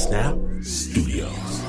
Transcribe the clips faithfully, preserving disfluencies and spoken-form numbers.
Snap Studios.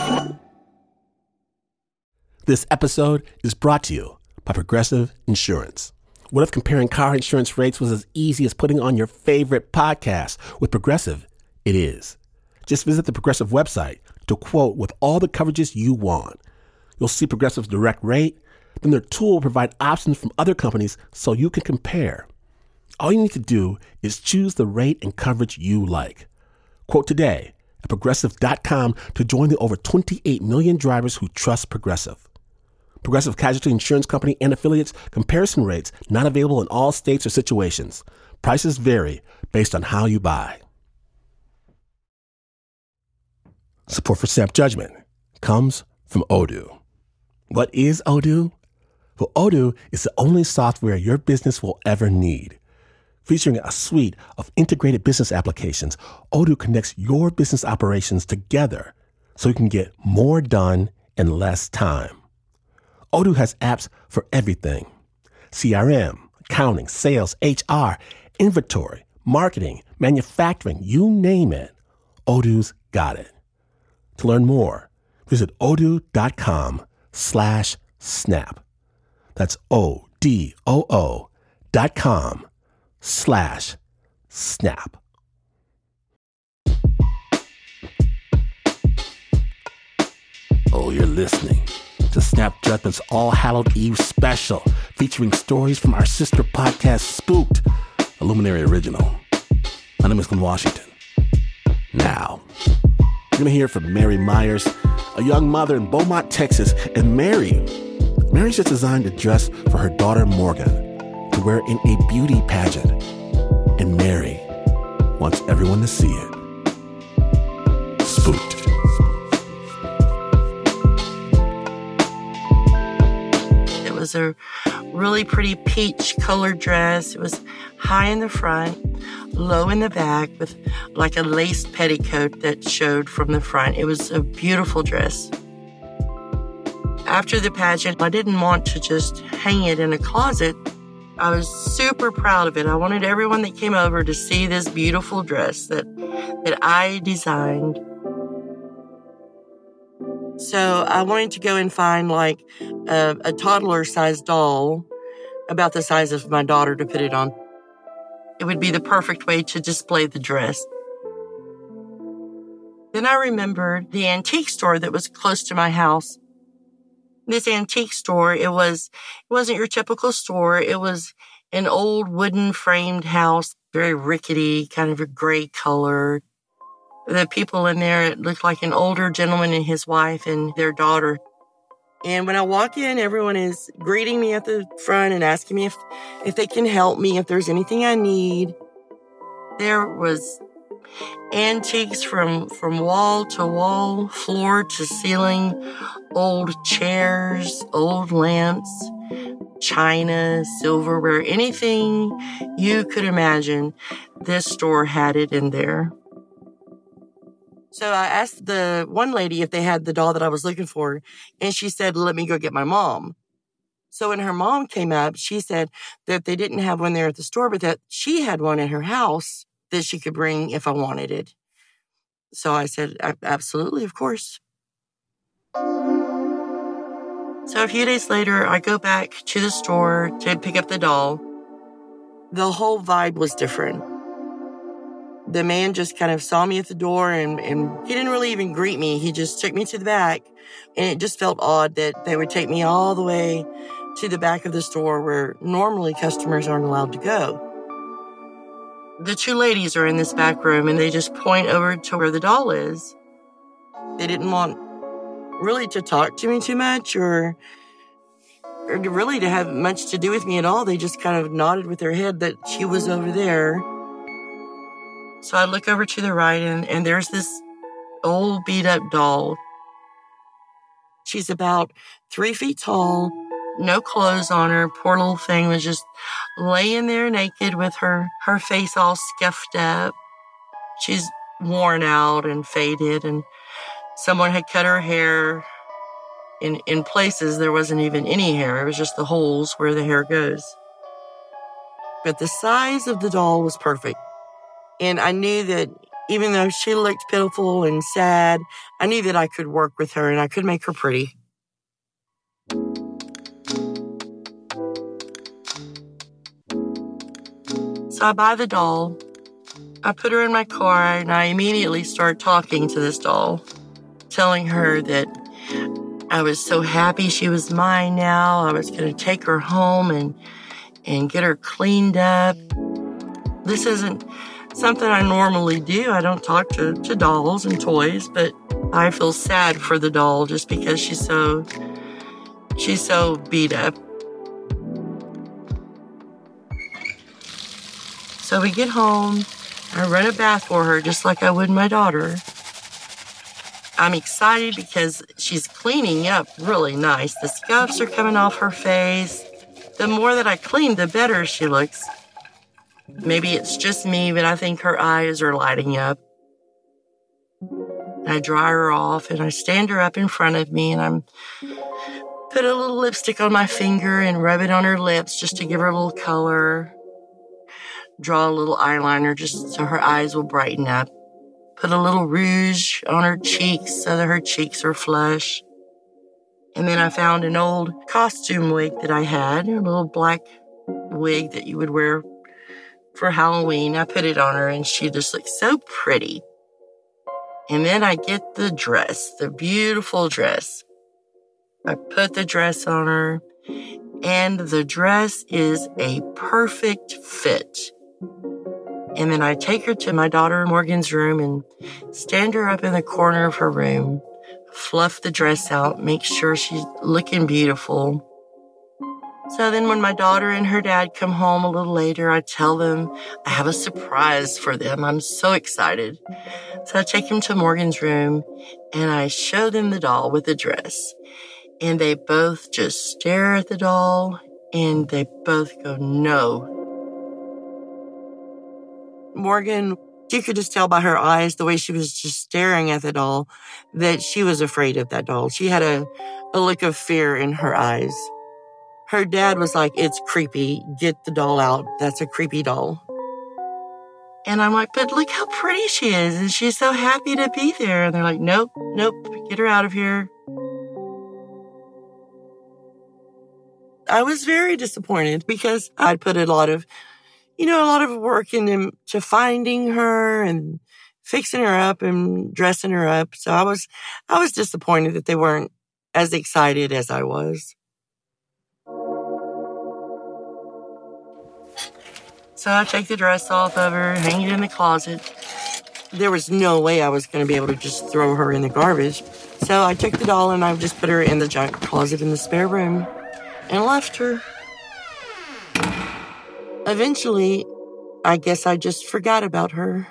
This episode is brought to you by Progressive Insurance. What if comparing car insurance rates was as easy as putting on your favorite podcast? With Progressive, it is. Just visit the Progressive website to quote with all the coverages you want. You'll see Progressive's direct rate, then their tool will provide options from other companies so you can compare. All you need to do is choose the rate and coverage you like. Quote today at Progressive dot com to join the over twenty-eight million drivers who trust Progressive. Progressive Casualty Insurance Company and Affiliates. Comparison rates not available in all states or situations. Prices vary based on how you buy. Support for Snap Judgment comes from Odoo. What is Odoo? Well, Odoo is the only software your business will ever need. Featuring a suite of integrated business applications, Odoo connects your business operations together so you can get more done in less time. Odoo has apps for everything: C R M, accounting, sales, H R, inventory, marketing, manufacturing, you name it. Odoo's got it. To learn more, visit odoo.com slash snap. That's O-D-O-O dot com slash snap. Oh, you're listening to Snap Judgment's All Hallowed Eve special, featuring stories from our sister podcast, Spooked, a Luminary original. My name is Glenn Washington. Now, we're going to hear from Mary Myers, a young mother in Beaumont, Texas. And Mary, Mary's just designed a dress for her daughter, Morgan, to wear in a beauty pageant. And Mary wants everyone to see it. Spooked. It was a really pretty peach colored dress. It was high in the front, low in the back, with like a lace petticoat that showed from the front. It was a beautiful dress. After the pageant, I didn't want to just hang it in a closet. I was super proud of it. I wanted everyone that came over to see this beautiful dress that that I designed. So I wanted to go and find like a, a toddler-sized doll about the size of my daughter to put it on. It would be the perfect way to display the dress. Then I remembered the antique store that was close to my house. This antique store, it was, it wasn't your typical store. It was an old wooden framed house, very rickety, kind of a gray color. The people in there, it looked like an older gentleman and his wife and their daughter. And when I walk in, everyone is greeting me at the front and asking me if, if they can help me, if there's anything I need. There was antiques from, from wall to wall, floor to ceiling, old chairs, old lamps, china, silverware, anything you could imagine. This store had it in there. So I asked the one lady if they had the doll that I was looking for, and she said, let me go get my mom. So when her mom came up, she said that they didn't have one there at the store, but that she had one in her house that she could bring if I wanted it. So I said, absolutely, of course. So a few days later, I go back to the store to pick up the doll. The whole vibe was different. The man just kind of saw me at the door and, and he didn't really even greet me. He just took me to the back, and it just felt odd that they would take me all the way to the back of the store where normally customers aren't allowed to go. The two ladies are in this back room and they just point over to where the doll is. They didn't want really to talk to me too much or, or to really to have much to do with me at all. They just kind of nodded with their head that she was over there. So I look over to the right, and, and there's this old beat-up doll. She's about three feet tall, no clothes on her. Poor little thing was just laying there naked with her, her face all scuffed up. She's worn out and faded, and someone had cut her hair. In, in places, there wasn't even any hair. It was just the holes where the hair goes. But the size of the doll was perfect. And I knew that Even though she looked pitiful and sad, I knew that I could work with her and I could make her pretty. So I buy the doll. I put her in my car and I immediately start talking to this doll, telling her that I was so happy she was mine now. I was going to take her home and and get her cleaned up. This isn't something I normally do. I don't talk to, to dolls and toys, but I feel sad for the doll just because she's so she's so beat up. So we get home. I run a bath for her just like I would my daughter. I'm excited because she's cleaning up really nice. The scuffs are coming off her face. The more that I clean, the better she looks. Maybe it's just me, but I think her eyes are lighting up. I dry her off and I stand her up in front of me and I'm put a little lipstick on my finger and rub it on her lips just to give her a little color. Draw a little eyeliner just so her eyes will brighten up. Put a little rouge on her cheeks so that her cheeks are flush. And then I found an old costume wig that I had, a little black wig that you would wear for Halloween. I put it on her and she just looked so pretty. And then I get the dress, the beautiful dress. I put the dress on her and the dress is a perfect fit. And then I take her to my daughter Morgan's room and stand her up in the corner of her room, fluff the dress out, make sure she's looking beautiful. So then when my daughter and her dad come home a little later, I tell them I have a surprise for them. I'm so excited. So I take them to Morgan's room and I show them the doll with the dress. And they both just stare at the doll and they both go, no. Morgan, you could just tell by her eyes, the way she was just staring at the doll, that she was afraid of that doll. She had a, a look of fear in her eyes. Her dad was like, it's creepy. Get the doll out. That's a creepy doll. And I'm like, but look how pretty she is. And she's so happy to be there. And they're like, nope, nope, get her out of here. I was very disappointed because I'd put a lot of You know, a lot of work into to finding her and fixing her up and dressing her up. So I was, I was disappointed that they weren't as excited as I was. So I take the dress off of her, hang it in the closet. There was no way I was going to be able to just throw her in the garbage. So I took the doll and I just put her in the junk closet in the spare room and left her. Eventually, I guess I just forgot about her.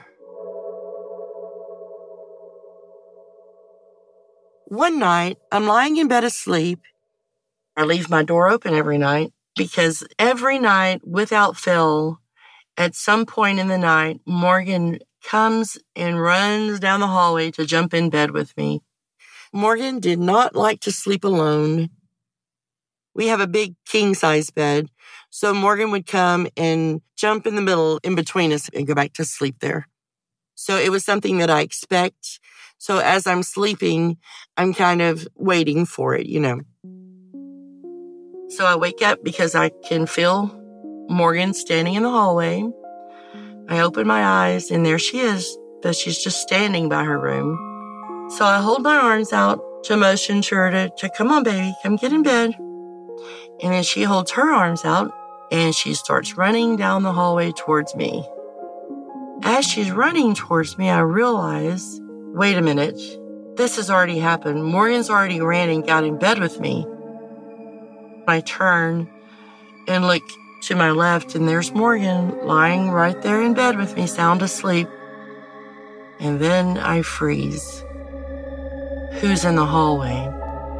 One night, I'm lying in bed asleep. I leave my door open every night because every night, without fail, at some point in the night, Morgan comes and runs down the hallway to jump in bed with me. Morgan did not like to sleep alone. We have a big king-size bed. So Morgan would come and jump in the middle in between us and go back to sleep there. So it was something that I expect. So as I'm sleeping, I'm kind of waiting for it, you know. So I wake up because I can feel Morgan standing in the hallway. I open my eyes and there she is, but she's just standing by her room. So I hold my arms out to motion to her to, to come on, baby, come get in bed. And then she holds her arms out and she starts running down the hallway towards me. As she's running towards me, I realize, wait a minute, this has already happened. Morgan's already ran and got in bed with me. I turn and look to my left and there's Morgan lying right there in bed with me, sound asleep. And then I freeze. Who's in the hallway?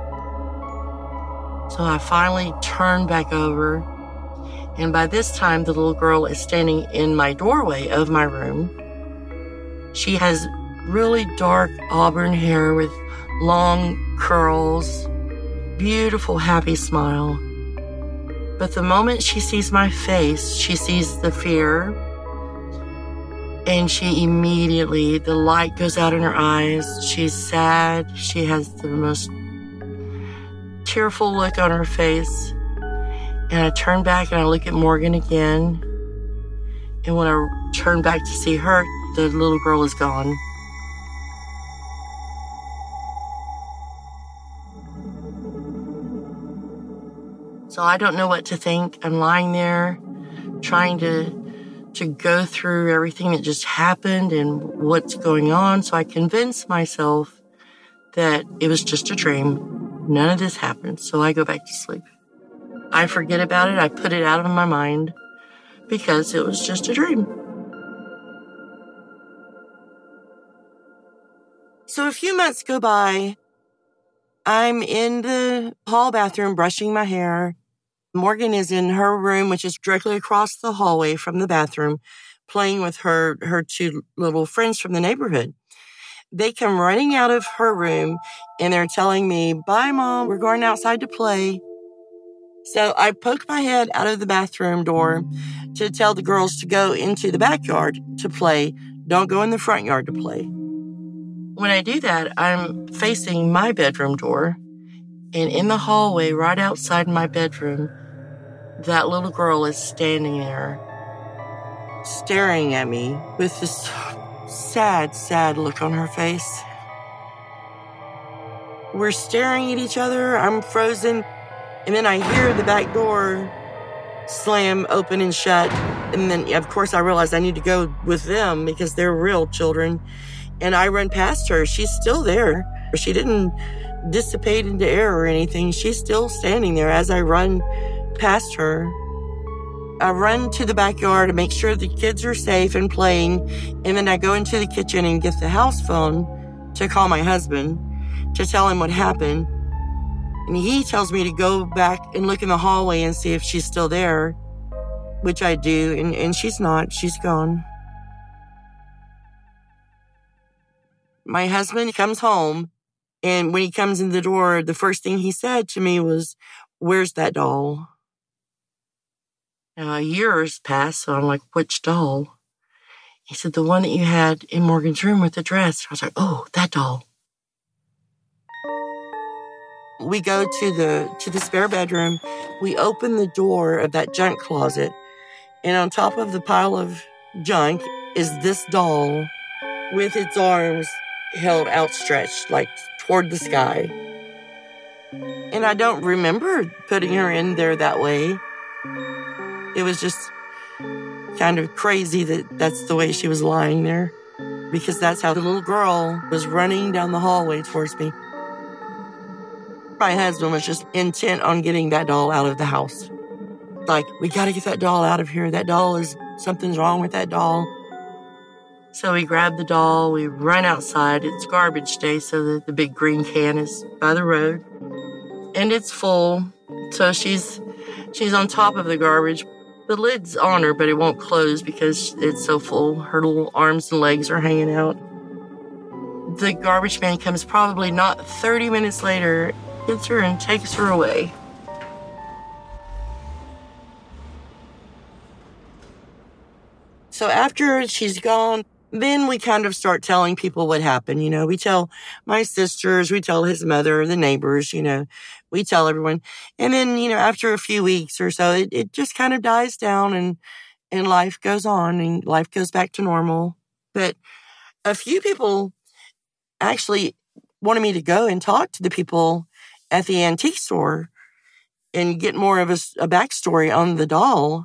So I finally turn back over, and by this time, the little girl is standing in my doorway of my room. She has really dark auburn hair with long curls, beautiful, happy smile. But the moment she sees my face, she sees the fear, And she immediately, the light goes out in her eyes. She's sad. She has the most tearful look on her face. And I turn back and I look at Morgan again. And when I turn back to see her, the little girl is gone. So I don't know what to think. I'm lying there trying to to go through everything that just happened and what's going on. So I convince myself that it was just a dream. None of this happened. So I go back to sleep. I forget about it. I put it out of my mind because it was just a dream. So a few months go by. I'm in the hall bathroom brushing my hair. Morgan is in her room, which is directly across the hallway from the bathroom, playing with her, her two little friends from the neighborhood. They come running out of her room, and they're telling me, "Bye, Mom, we're going outside to play." So I poke my head out of the bathroom door to tell the girls to go into the backyard to play. Don't go in the front yard to play. When I do that, I'm facing my bedroom door, and in the hallway right outside my bedroom, that little girl is standing there, staring at me with this sad, sad look on her face. We're staring at each other. I'm frozen. And then I hear the back door slam open and shut. And then, of course, I realize I need to go with them because they're real children. And I run past her. She's still there. She didn't dissipate into air or anything. She's still standing there as I run past her. I run to the backyard to make sure the kids are safe and playing. And then I go into the kitchen and get the house phone to call my husband to tell him what happened. And he tells me to go back and look in the hallway and see if she's still there, which I do. And, and she's not. She's gone. My husband comes home, and when he comes in the door, the first thing he said to me was, "Where's that doll?" Now, a year has passed, so I'm like, "Which doll?" He said, "The one that you had in Morgan's room with the dress." I was like, "Oh, that doll." We go to the to the spare bedroom. We open the door of that junk closet, and on top of the pile of junk is this doll with its arms held outstretched, like toward the sky. And I don't remember putting her in there that way. It was just kind of crazy that that's the way she was lying there, because that's how the little girl was running down the hallway towards me. My husband was just intent on getting that doll out of the house. Like, we got to get that doll out of here. That doll is, something's wrong with that doll. So we grab the doll, we run outside. It's garbage day, so the, the big green can is by the road. And it's full, so she's she's on top of the garbage. The lid's on her, but it won't close because it's so full. Her little arms and legs are hanging out. The garbage man comes probably not thirty minutes later, gets her and takes her away. So after she's gone, then we kind of start telling people what happened. You know, we tell my sisters, we tell his mother, the neighbors, you know, we tell everyone. And then, you know, after a few weeks or so, it, it just kind of dies down and, and life goes on and life goes back to normal. But a few people actually wanted me to go and talk to the people at the antique store and get more of a, a backstory on the doll.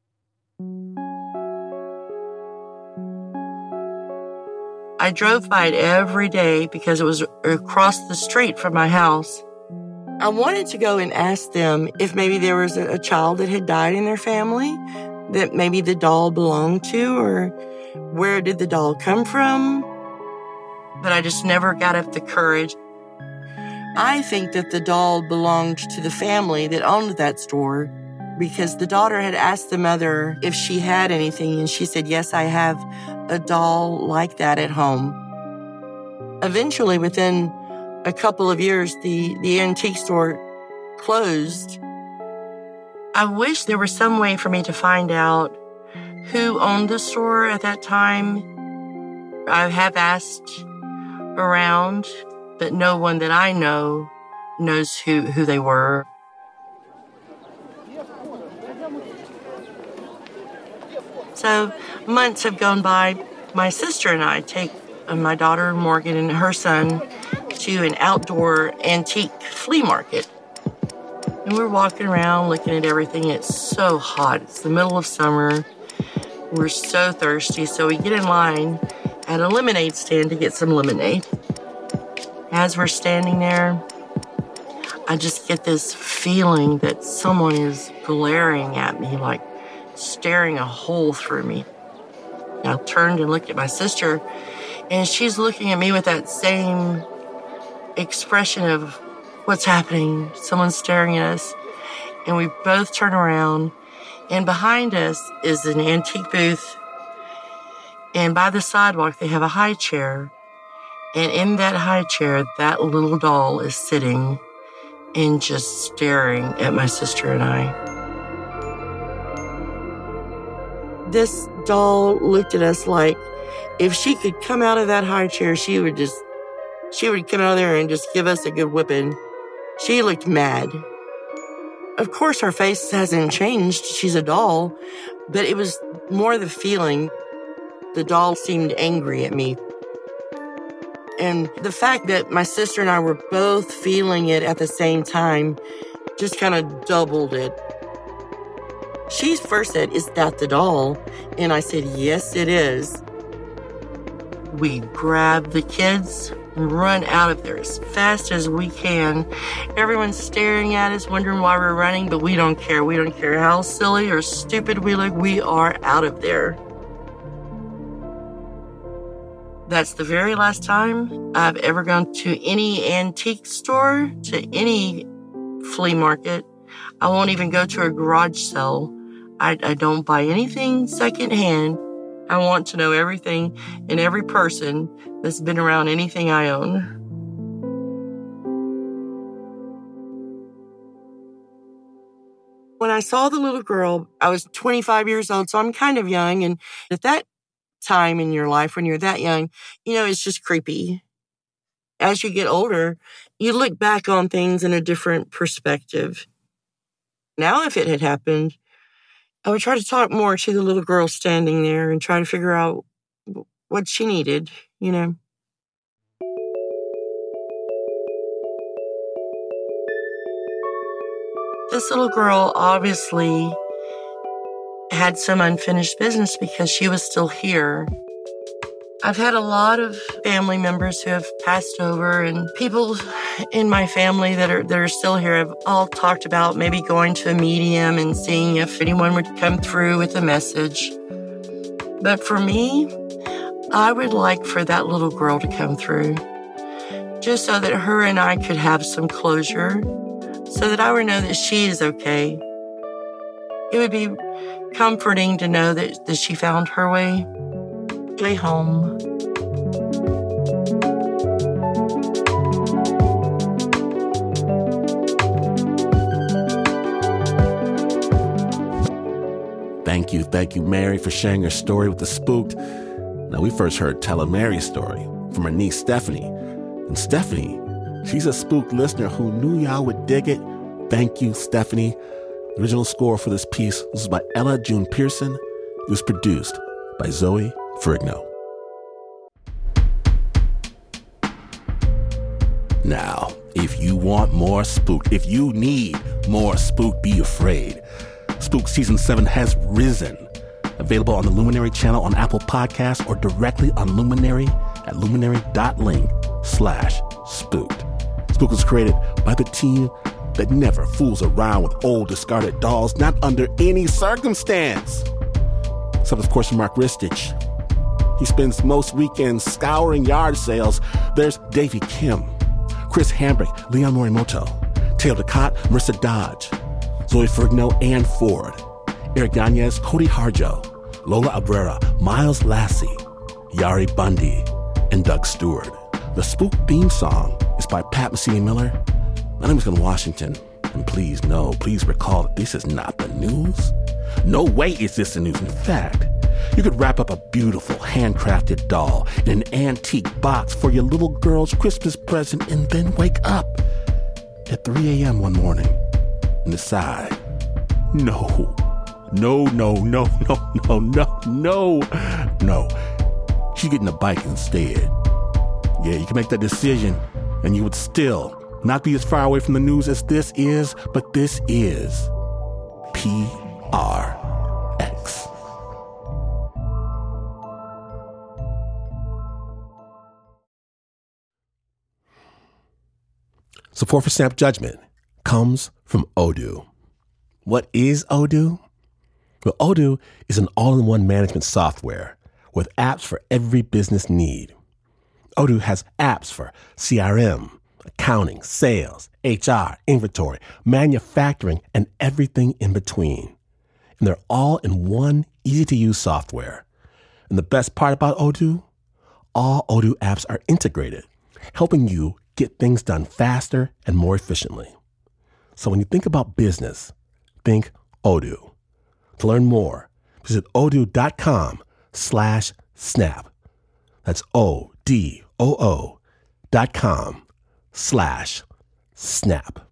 I drove by it every day because it was across the street from my house. I wanted to go and ask them if maybe there was a, a child that had died in their family that maybe the doll belonged to, or where did the doll come from? But I just never got up the courage. I think that the doll belonged to the family that owned that store, because the daughter had asked the mother if she had anything, and she said, "Yes, I have a doll like that at home." Eventually, within a couple of years, the, the antique store closed. I wish there was some way for me to find out who owned the store at that time I have asked around, but no one that I know knows who, who they were. So months have gone by. My sister and I take my daughter Morgan and her son to an outdoor antique flea market. And we're walking around looking at everything. It's so hot. It's the middle of summer. We're so thirsty. So we get in line at a lemonade stand to get some lemonade. As we're standing there, I just get this feeling that someone is glaring at me, like staring a hole through me. And I turned and looked at my sister, and she's looking at me with that same expression of what's happening. Someone's staring at us. And we both turn around, and behind us is an antique booth. And by the sidewalk, they have a high chair. And in that high chair, that little doll is sitting and just staring at my sister and I. This doll looked at us like if she could come out of that high chair, she would just, she would come out of there and just give us a good whipping. She looked mad. Of course, her face hasn't changed. She's a doll. But it was more the feeling. The doll seemed angry at me. And the fact that my sister and I were both feeling it at the same time just kind of doubled it. She first said, "Is that the doll?" And I said, "Yes, it is." We grab the kids and run out of there as fast as we can. Everyone's staring at us, wondering why we're running, but we don't care. We don't care how silly or stupid we look. We are out of there. That's the very last time I've ever gone to any antique store, to any flea market. I won't even go to a garage sale. I, I don't buy anything secondhand. I want to know everything and every person that's been around anything I own. When I saw the little girl, I was twenty-five years old, so I'm kind of young. And at that time in your life, when you're that young, you know, it's just creepy. As you get older, you look back on things in a different perspective. Now, if it had happened, I would try to talk more to the little girl standing there and try to figure out what she needed, you know. This little girl obviously had some unfinished business because she was still here. I've had a lot of family members who have passed over, and people in my family that are that are still here have all talked about maybe going to a medium and seeing if anyone would come through with a message. But for me, I would like for that little girl to come through, just so that her and I could have some closure, so that I would know that she is okay. It would be comforting to know that, that she found her way way home. Thank you, thank you, Mary, for sharing your story with the Spooked. Now, we first heard Tella Mary's story from her niece, Stephanie. And Stephanie, she's a Spooked listener who knew y'all would dig it. Thank you, Stephanie. The original score for this piece was by Ella June Pearson. It was produced by Zoe Ferrigno. Now, if you want more Spooked, if you need more Spooked, be afraid. Spooked Season seven has risen. Available on the Luminary channel on Apple Podcasts or directly on Luminary at luminary.link slash spooked. Spooked was created by the team that never fools around with old discarded dolls, not under any circumstance. Except, of course, for Mark Ristich. He spends most weekends scouring yard sales. There's Davey Kim, Chris Hambrick, Leon Morimoto, Taylor Ducott, Marissa Dodge, Zoe Ferrigno, Ann Ford, Eric Yanez, Cody Harjo, Lola Abrera, Miles Lassie, Yari Bundy, and Doug Stewart. The Spook theme song is by Pat Mesiti-Miller. My name is Glenn Washington, and please, no, please recall that this is not the news. No way is this the news. In fact, You could wrap up a beautiful handcrafted doll in an antique box for your little girl's Christmas present and then wake up at three a.m. one morning and decide, no, no, no, no, no, no, no, no, no. She's getting a bike instead. Yeah, you can make that decision and you would still not be as far away from the news as this is, but this is P R X. Support for Snap Judgment comes from Odoo. What is Odoo? Well, Odoo is an all-in-one management software with apps for every business need. Odoo has apps for C R M, accounting, sales, H R, inventory, manufacturing, and everything in between. And they're all in one easy-to-use software. And the best part about Odoo? All Odoo apps are integrated, helping you get things done faster and more efficiently. So when you think about business, think Odoo. To learn more, visit odoo.com slash snap. That's O D O O dot com slash snap.